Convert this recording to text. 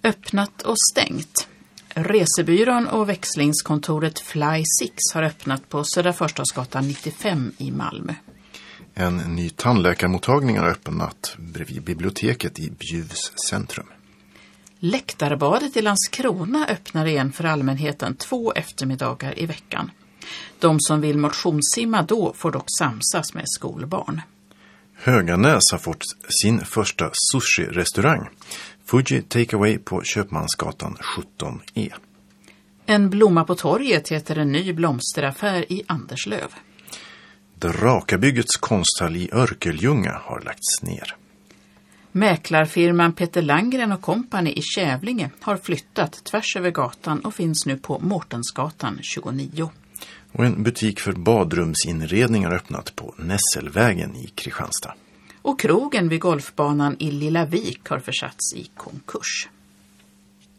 Öppnat och stängt. Resebyrån och växlingskontoret Fly6 har öppnat på Södra Förstadsgatan 95 i Malmö. En ny tandläkarmottagning har öppnat bredvid biblioteket i Bjuvs centrum. Läktarbadet i Landskrona öppnar igen för allmänheten 2 eftermiddagar i veckan. De som vill motionssimma då får dock samsas med skolbarn. Höganäs har fått sin första sushi-restaurang. Fuji Takeaway på Köpmansgatan 17E. En blomma på torget heter en ny blomsteraffär i Anderslöv. Drakabyggets konsthall i Örkeljunga har lagts ner. Mäklarfirman Peter Landgren och Company i Kävlinge har flyttat tvärs över gatan och finns nu på Mårtensgatan 29. Och en butik för badrumsinredningar har öppnat på Nässelvägen i Kristianstad. Och krogen vid golfbanan i Lilla Vik har försatts i konkurs.